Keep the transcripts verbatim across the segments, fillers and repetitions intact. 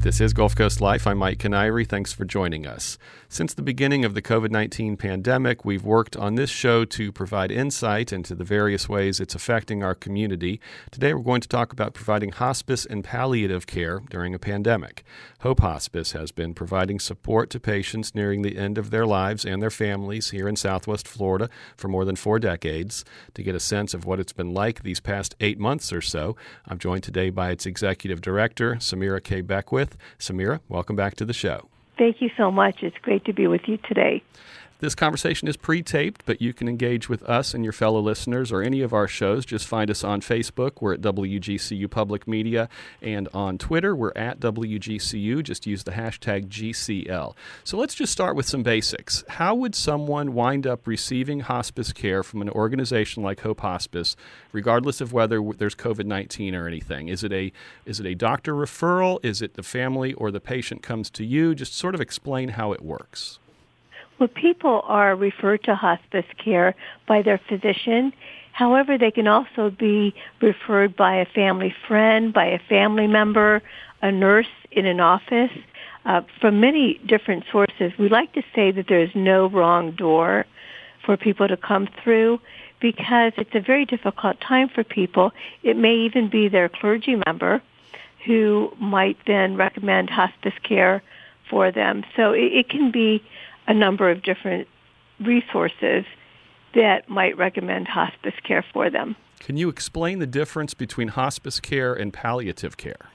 This is Gulf Coast Life. I'm Mike Canary. Thanks for joining us. Since the beginning of the covid nineteen pandemic, we've worked on this show to provide insight into the various ways it's affecting our community. Today, we're going to talk about providing hospice and palliative care during a pandemic. Hope Hospice has been providing support to patients nearing the end of their lives and their families here in Southwest Florida for more than four decades. To get a sense of what it's been like these past eight months or so, I'm joined today by its executive director, Samira K. Beckwith. Samira, welcome back to the show. Thank you so much. It's great to be with you today. This conversation is pre-taped, but you can engage with us and your fellow listeners or any of our shows. Just find us on Facebook. We're at W G C U Public Media. And on Twitter, we're at W G C U. Just use the hashtag G C L. So let's just start with some basics. How would someone wind up receiving hospice care from an organization like Hope Hospice, regardless of whether there's covid nineteen or anything? Is it a is it a doctor referral? Is it the family or the patient comes to you? Just sort of explain how it works. Well, people are referred to hospice care by their physician. However, they can also be referred by a family friend, by a family member, a nurse in an office, uh, from many different sources. We like to say that there's no wrong door for people to come through because it's a very difficult time for people. It may even be their clergy member who might then recommend hospice care for them. So it, it can be a number of different resources that might recommend hospice care for them. Can you explain the difference between hospice care and palliative care?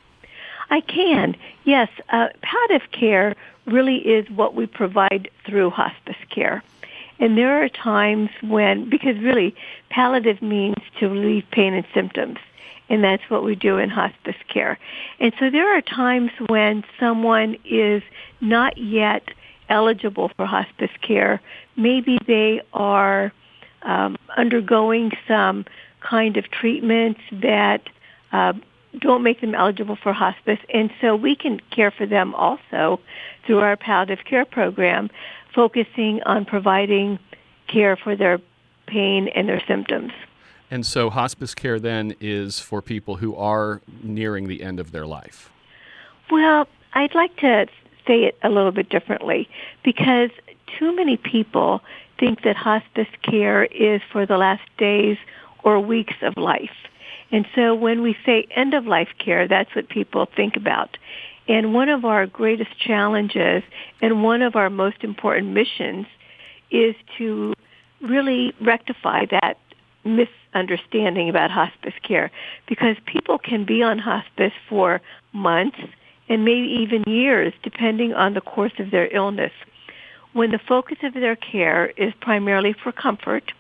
I can. Yes, uh, palliative care really is what we provide through hospice care. And there are times when, because really palliative means to relieve pain and symptoms, and that's what we do in hospice care. And so there are times when someone is not yet eligible for hospice care. Maybe they are um, undergoing some kind of treatments that uh, don't make them eligible for hospice, and so we can care for them also through our palliative care program, focusing on providing care for their pain and their symptoms. And so hospice care then is for people who are nearing the end of their life. Well, I'd like to say it a little bit differently because too many people think that hospice care is for the last days or weeks of life. And so when we say end-of-life care, that's what people think about. And one of our greatest challenges and one of our most important missions is to really rectify that misunderstanding about hospice care because people can be on hospice for months and maybe even years, depending on the course of their illness, when the focus of their care is primarily for comfort,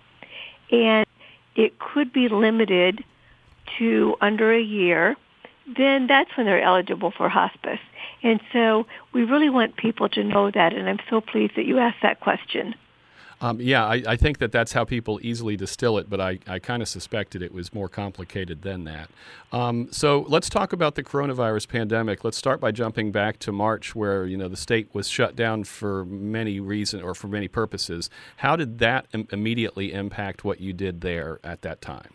and it could be limited to under a year, then that's when they're eligible for hospice. And so we really want people to know that, and I'm so pleased that you asked that question. Um, yeah, I, I think that that's how people easily distill it, but I, I kind of suspected it was more complicated than that. Um, so let's talk about the coronavirus pandemic. Let's start by jumping back to March where, you know, the state was shut down for many reasons or for many purposes. How did that im- immediately impact what you did there at that time?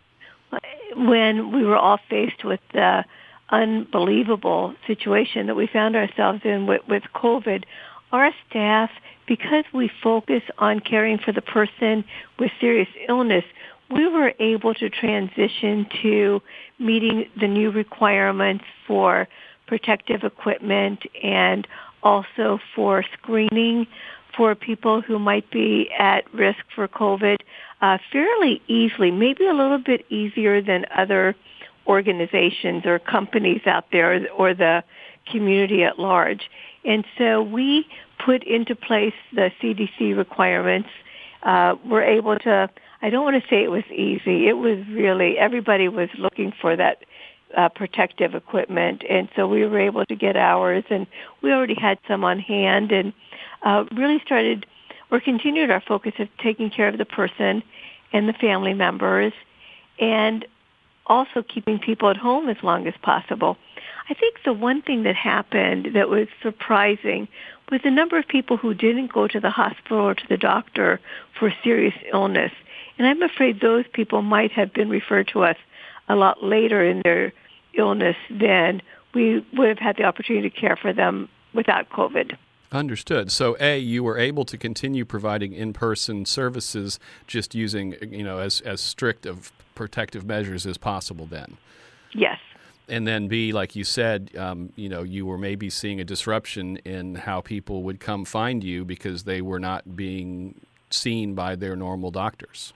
When we were all faced with the unbelievable situation that we found ourselves in with, with COVID, our staff, because we focus on caring for the person with serious illness, we were able to transition to meeting the new requirements for protective equipment and also for screening for people who might be at risk for COVID uh, fairly easily, maybe a little bit easier than other organizations or companies out there or the community at large. And so we put into place the C D C requirements. Uh, we're able to, I don't want to say it was easy. It was really, everybody was looking for that uh, protective equipment. And so we were able to get ours, and we already had some on hand and uh, really started or continued our focus of taking care of the person and the family members and also keeping people at home as long as possible. I think the one thing that happened that was surprising was the number of people who didn't go to the hospital or to the doctor for serious illness. And I'm afraid those people might have been referred to us a lot later in their illness than we would have had the opportunity to care for them without COVID. Understood. So, A, you were able to continue providing in-person services just using, you know, as, as strict of protective measures as possible then. Yes. And then B, like you said, um, you know, you were maybe seeing a disruption in how people would come find you because they were not being seen by their normal doctors.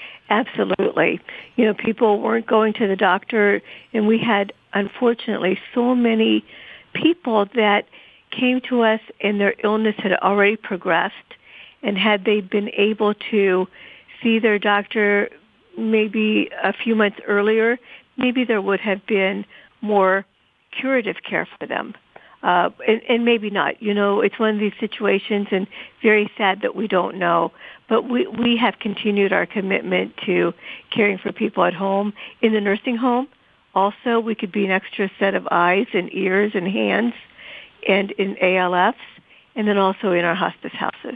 Absolutely. You know, people weren't going to the doctor, and we had, unfortunately, so many people that came to us and their illness had already progressed, and had they been able to see their doctor maybe a few months earlier, maybe there would have been more curative care for them. Uh, and, and maybe not. You know, it's one of these situations, and very sad that we don't know. But we, we have continued our commitment to caring for people at home. In the nursing home, also, we could be an extra set of eyes and ears and hands, and in A L Fs, and then also in our hospice houses.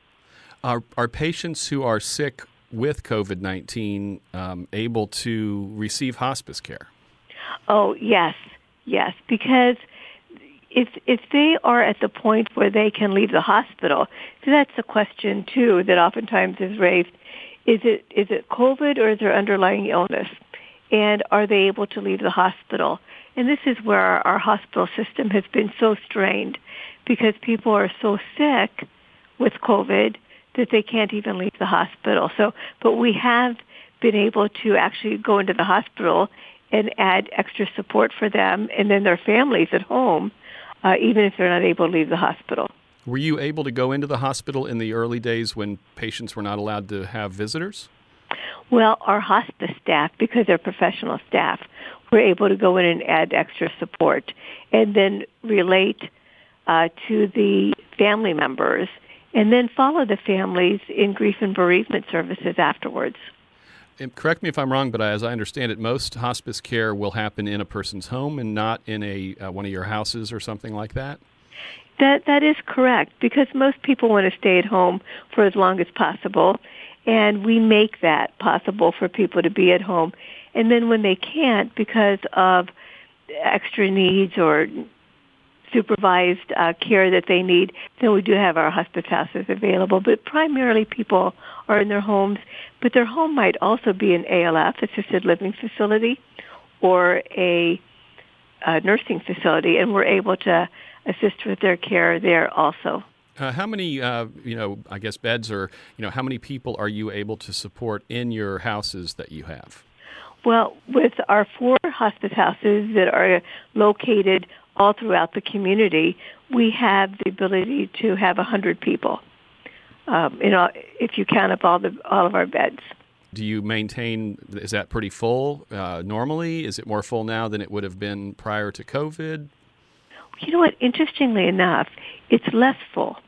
Are, are patients who are sick with COVID nineteen um, able to receive hospice care? Oh, yes, yes, because if if they are at the point where they can leave the hospital, so that's a question too that oftentimes is raised. Is it is it COVID or is there underlying illness? And are they able to leave the hospital? And this is where our, our hospital system has been so strained because people are so sick with COVID that they can't even leave the hospital. So, but we have been able to actually go into the hospital and add extra support for them and then their families at home, uh, even if they're not able to leave the hospital. Were you able to go into the hospital in the early days when patients were not allowed to have visitors? Well, our hospice staff, because they're professional staff, were able to go in and add extra support and then relate uh, to the family members and then follow the families in grief and bereavement services afterwards. And correct me if I'm wrong, but as I understand it, most hospice care will happen in a person's home and not in a uh, one of your houses or something like that? That That is correct, because most people want to stay at home for as long as possible, and we make that possible for people to be at home. And then when they can't, because of extra needs or supervised uh, care that they need, then we do have our hospice houses available. But primarily people are in their homes, but their home might also be an A L F, assisted living facility, or a, a nursing facility, and we're able to assist with their care there also. Uh, how many, uh, you know, I guess beds or, you know, how many people are you able to support in your houses that you have? Well, with our four hospice houses that are located all throughout the community, we have the ability to have one hundred people, um, you know, if you count up all the all of our beds. Do you maintain, is that pretty full uh, normally? Is it more full now than it would have been prior to COVID? You know what? Interestingly enough, it's less full.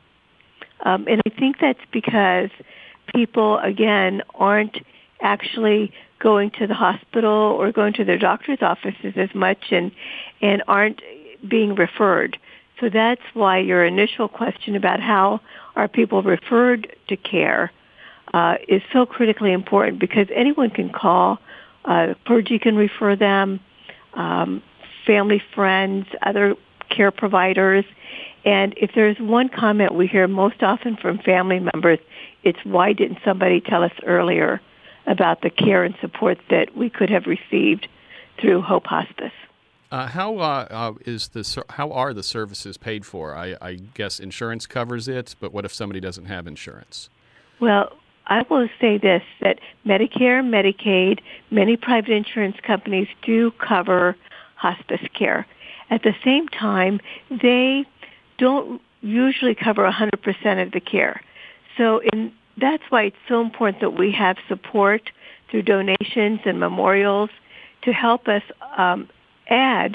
Um, and I think that's because people, again, aren't actually going to the hospital or going to their doctor's offices as much and, and aren't being referred. So that's why your initial question about how are people referred to care uh, is so critically important, because anyone can call. Uh, clergy can refer them, um, family, friends, other care providers. And if there's one comment we hear most often from family members, it's why didn't somebody tell us earlier about the care and support that we could have received through Hope Hospice. Uh, how uh, uh, is the how are the services paid for? I, I guess insurance covers it, but what if somebody doesn't have insurance? Well, I will say this, that Medicare, Medicaid, many private insurance companies do cover hospice care. At the same time, they don't usually cover one hundred percent of the care. So in, that's why it's so important that we have support through donations and memorials to help us um, add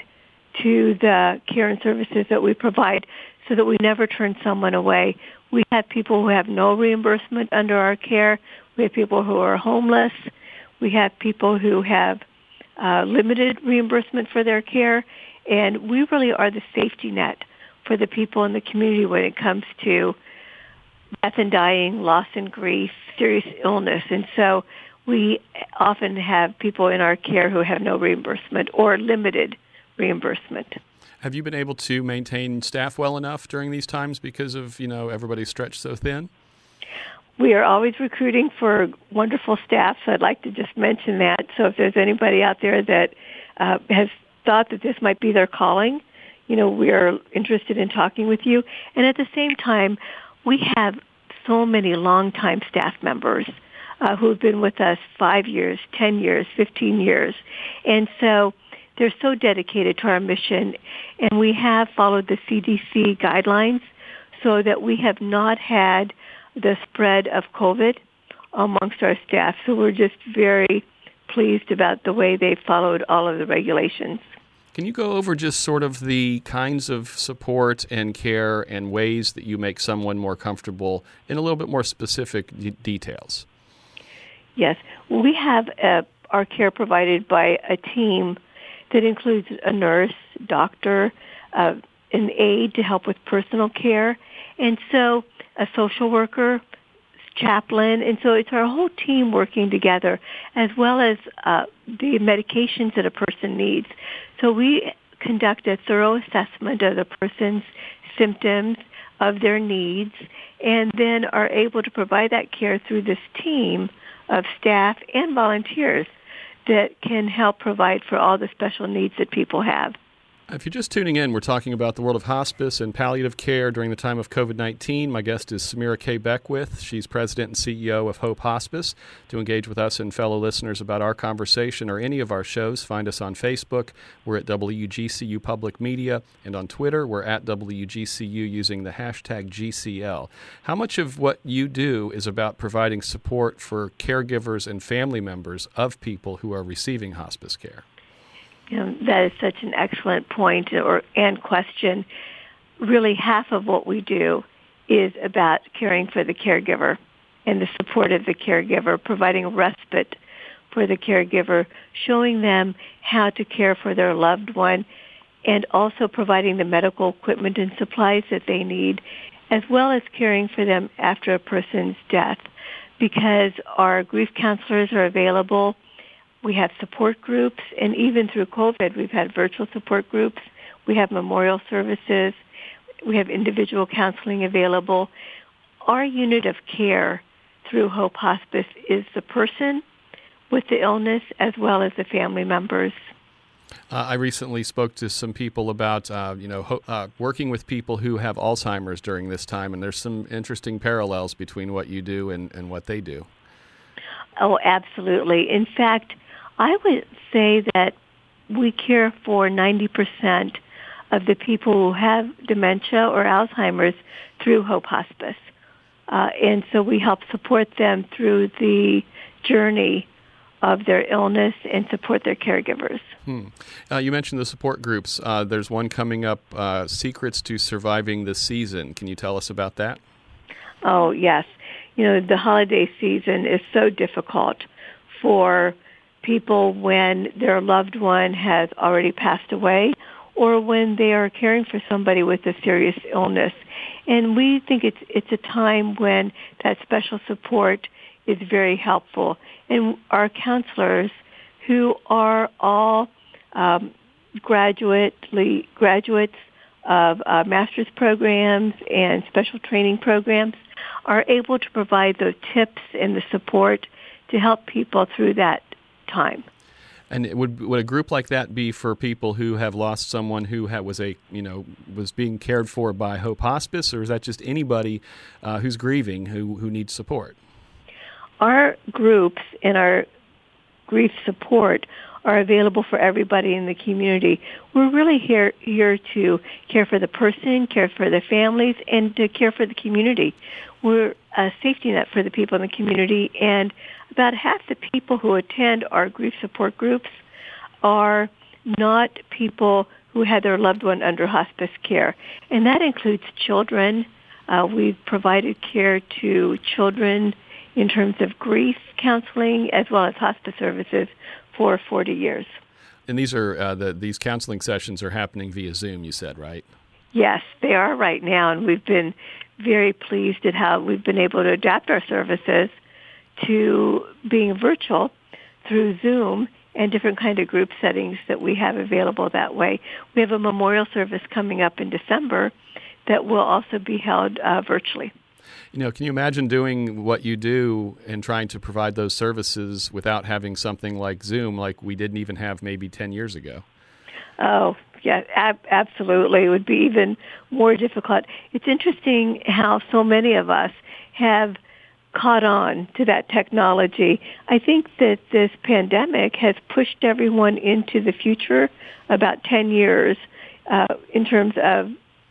to the care and services that we provide so that we never turn someone away. We have people who have no reimbursement under our care. We have people who are homeless. We have people who have uh, limited reimbursement for their care. And we really are the safety net for the people in the community when it comes to death and dying, loss and grief, serious illness. And so we often have people in our care who have no reimbursement or limited reimbursement. Have you been able to maintain staff well enough during these times because of, you know, everybody's stretched so thin? We are always recruiting for wonderful staff, so I'd like to just mention that. So if there's anybody out there that uh, has thought that this might be their calling, you know, we are interested in talking with you. And at the same time, we have so many longtime staff members uh, who have been with us five years, ten years, fifteen years. And so they're so dedicated to our mission. And we have followed the C D C guidelines so that we have not had the spread of COVID amongst our staff. So we're just very pleased about the way they followed all of the regulations. Can you go over just sort of the kinds of support and care and ways that you make someone more comfortable in a little bit more specific d- details? Yes. We have uh, our care provided by a team that includes a nurse, doctor, uh, an aide to help with personal care, and so a social worker, chaplain, and so it's our whole team working together, as well as uh, the medications that a person needs. So we conduct a thorough assessment of the person's symptoms, of their needs, and then are able to provide that care through this team of staff and volunteers that can help provide for all the special needs that people have. If you're just tuning in, we're talking about the world of hospice and palliative care during the time of COVID nineteen. My guest is Samira K. Beckwith. She's president and C E O of Hope Hospice. To engage with us and fellow listeners about our conversation or any of our shows, find us on Facebook. We're at W G C U Public Media. And on Twitter, we're at W G C U using the hashtag G C L. How much of what you do is about providing support for caregivers and family members of people who are receiving hospice care? You know, that is such an excellent point or and question. Really, half of what we do is about caring for the caregiver and the support of the caregiver, providing respite for the caregiver, showing them how to care for their loved one, and also providing the medical equipment and supplies that they need, as well as caring for them after a person's death. Because our grief counselors are available. We have support groups, and even through COVID, we've had virtual support groups. We have memorial services. We have individual counseling available. Our unit of care through Hope Hospice is the person with the illness as well as the family members. Uh, I recently spoke to some people about, uh, you know, ho- uh, working with people who have Alzheimer's during this time, and there's some interesting parallels between what you do and, and what they do. Oh, absolutely. In fact, I would say that we care for ninety percent of the people who have dementia or Alzheimer's through Hope Hospice. Uh, and so we help support them through the journey of their illness and support their caregivers. Hmm. Uh, you mentioned the support groups. Uh, there's one coming up, uh, Secrets to Surviving the Season. Can you tell us about that? Oh, yes. You know, the holiday season is so difficult for people when their loved one has already passed away or when they are caring for somebody with a serious illness. And we think it's it's a time when that special support is very helpful. And our counselors, who are all um, graduately, graduates of uh, master's programs and special training programs, are able to provide those tips and the support to help people through that time. And it would would a group like that be for people who have lost someone who had, was a you know was being cared for by Hope Hospice, or is that just anybody uh, who's grieving who who needs support? Our groups and our grief support are available for everybody in the community. We're really here here to care for the person, care for the families, and to care for the community. We're a safety net for the people in the community, and about half the people who attend our grief support groups are not people who had their loved one under hospice care, and that includes children. Uh, we've provided care to children in terms of grief counseling as well as hospice services for forty years. And these are uh, the these counseling sessions are happening via Zoom, you said, right? Yes, they are right now, and we've been very pleased at how we've been able to adapt our services to being virtual through Zoom, and different kind of group settings that we have available that way. We have a memorial service coming up in December that will also be held uh, virtually. You know, can you imagine doing what you do and trying to provide those services without having something like Zoom, like we didn't even have maybe ten years ago? Oh, yeah, ab- absolutely. It would be even more difficult. It's interesting how so many of us have caught on to that technology. I think that this pandemic has pushed everyone into the future about ten years uh, in terms of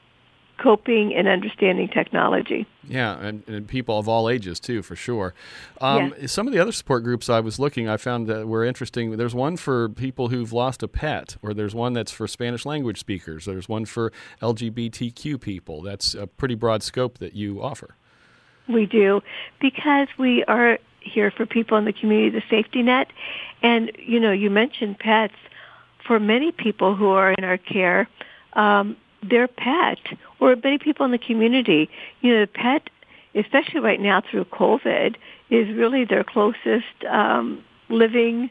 coping and understanding technology. Yeah, and, and people of all ages, too, for sure. Um, yeah. Some of the other support groups I was looking, I found that were interesting. There's one for people who've lost a pet, or there's one that's for Spanish language speakers. There's one for L G B T Q people. That's a pretty broad scope that you offer. We do, because we are here for people in the community, the safety net. And, you know, you mentioned pets. For many people who are in our care, um, their pet, or many people in the community, you know, the pet, especially right now through COVID, is really their closest um, living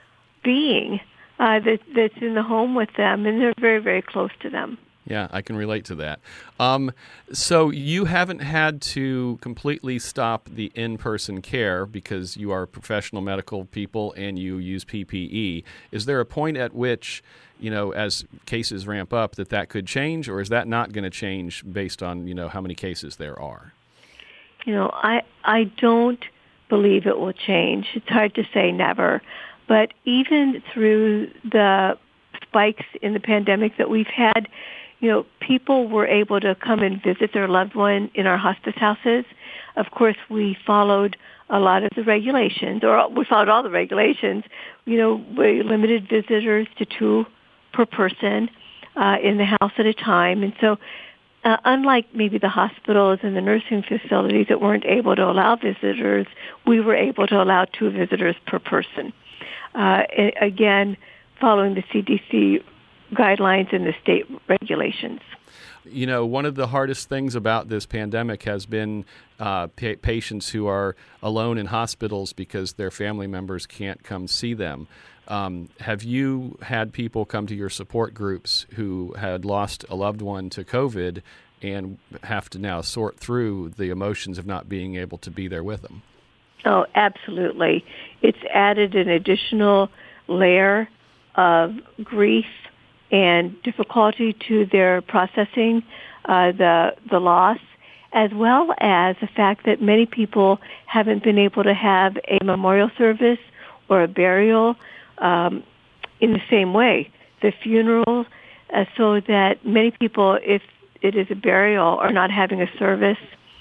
being uh, that, that's in the home with them, and they're very, very close to them. Yeah, I can relate to that. Um, so you haven't had to completely stop the in-person care because you are professional medical people and you use P P E. Is there a point at which, you know, as cases ramp up, that that could change, or is that not going to change based on, you know, how many cases there are? You know, I I don't believe it will change. It's hard to say never, but even through the spikes in the pandemic that we've had, you know, people were able to come and visit their loved one in our hospice houses. Of course, we followed a lot of the regulations, or we followed all the regulations. You know, we limited visitors to two per person uh, in the house at a time. And so uh, unlike maybe the hospitals and the nursing facilities that weren't able to allow visitors, we were able to allow two visitors per person. Uh, again, following the C D C guidelines and the state regulations. You know, one of the hardest things about this pandemic has been uh, pa- patients who are alone in hospitals because their family members can't come see them. Um, have you had people come to your support groups who had lost a loved one to COVID and have to now sort through the emotions of not being able to be there with them? Oh, absolutely. It's added an additional layer of grief and difficulty to their processing uh, the the loss, as well as the fact that many people haven't been able to have a memorial service or a burial um, in the same way, the funeral, uh, so that many people, if it is a burial, are not having a service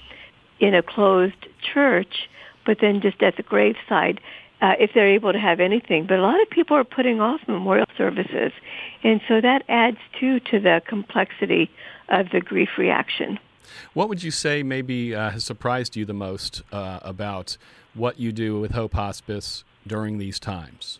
in a closed church, but then just at the graveside, Uh, if they're able to have anything. But a lot of people are putting off memorial services. And so that adds, too, to the complexity of the grief reaction. What would you say maybe uh, has surprised you the most uh, about what you do with Hope Hospice during these times?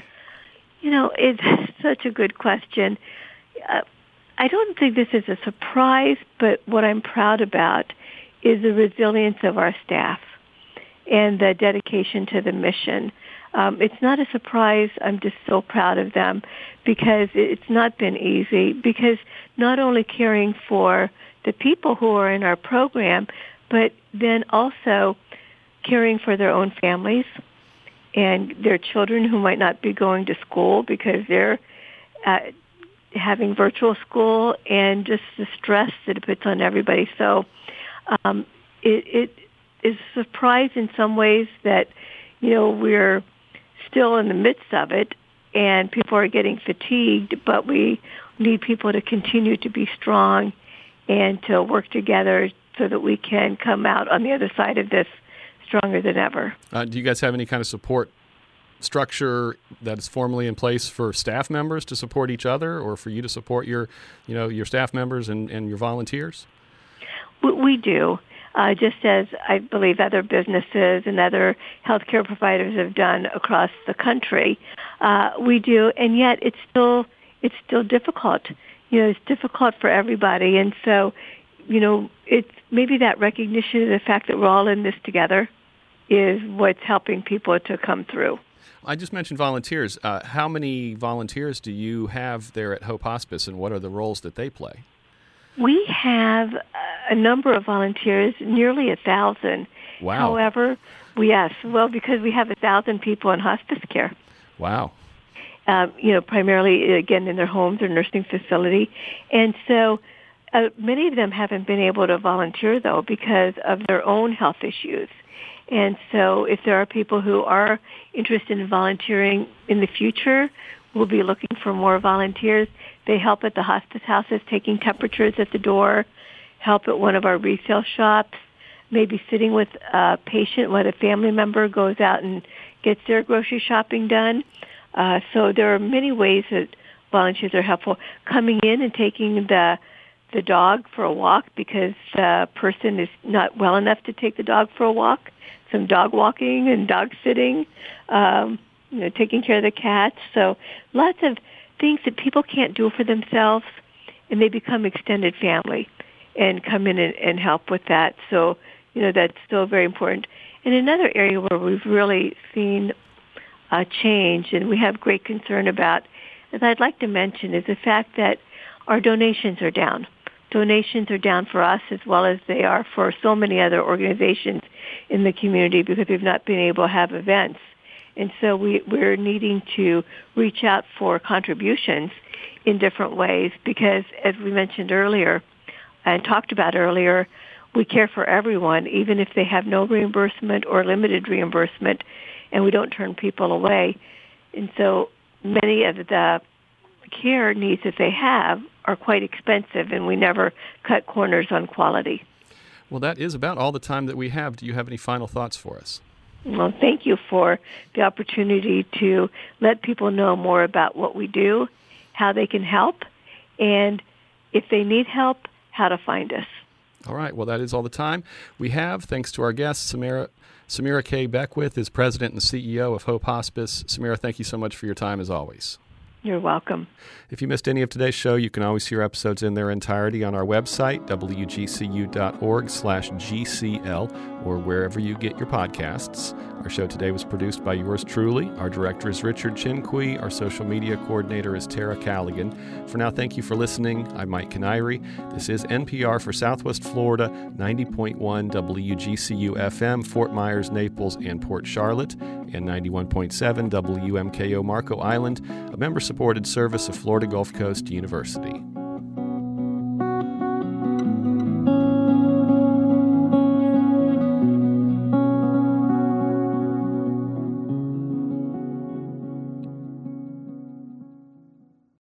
You know, it's such a good question. Uh, I don't think this is a surprise, but what I'm proud about is the resilience of our staff and the dedication to the mission. Um, it's not a surprise. I'm just so proud of them because it's not been easy, because not only caring for the people who are in our program, but then also caring for their own families and their children who might not be going to school because they're uh, having virtual school, and just the stress that it puts on everybody. So um, it, it is a surprise in some ways that, you know, we're still in the midst of it and people are getting fatigued, but we need people to continue to be strong and to work together so that we can come out on the other side of this stronger than ever. Uh, do you guys have any kind of support structure that is formally in place for staff members to support each other, or for you to support your, you know, your staff members and, and your volunteers? We, we do. Uh, just as I believe other businesses and other healthcare providers have done across the country, uh, we do, and yet it's still it's still difficult. You know, it's difficult for everybody, and so, you know, it's maybe that recognition of the fact that we're all in this together is what's helping people to come through. I just mentioned volunteers. Uh, how many volunteers do you have there at Hope Hospice, and what are the roles that they play? We have a number of volunteers, nearly a thousand. Wow. However, we, yes, well, because we have a thousand people in hospice care. Wow. Uh, you know, primarily, again, in their homes or nursing facility. And so uh, many of them haven't been able to volunteer, though, because of their own health issues. And so if there are people who are interested in volunteering in the future, we'll be looking for more volunteers. They help at the hospice houses, taking temperatures at the door, help at one of our resale shops, maybe sitting with a patient when a family member goes out and gets their grocery shopping done. Uh, so there are many ways that volunteers are helpful. Coming in and taking the the dog for a walk because the person is not well enough to take the dog for a walk. Some dog walking and dog sitting, um, you know, taking care of the cats. So lots of things that people can't do for themselves, and they become extended family and come in and, and help with that. So, you know, that's still very important. And another area where we've really seen a change and we have great concern about, as I'd like to mention, is the fact that our donations are down. Donations are down for us as well as they are for so many other organizations in the community because we've not been able to have events. And so we, we're needing to reach out for contributions in different ways because, as we mentioned earlier and talked about earlier, we care for everyone, even if they have no reimbursement or limited reimbursement, and we don't turn people away. And so many of the care needs that they have are quite expensive, and we never cut corners on quality. Well, that is about all the time that we have. Do you have any final thoughts for us? Well, thank you for the opportunity to let people know more about what we do, how they can help, and if they need help, how to find us. All right. Well, that is all the time we have. Thanks to our guest, Samira, Samira K. Beckwith is President and C E O of Hope Hospice. Samira, thank you so much for your time as always. You're welcome. If you missed any of today's show, you can always hear episodes in their entirety on our website, w g c u dot org slash g c l, or wherever you get your podcasts. Our show today was produced by yours truly. Our director is Richard Chinqui. Our social media coordinator is Tara Callaghan. For now, thank you for listening. I'm Mike Canary. This is N P R for Southwest Florida, ninety point one W G C U F M, Fort Myers, Naples, and Port Charlotte, and ninety-one point seven W M K O Marco Island, a member-supported service of Florida Gulf Coast University.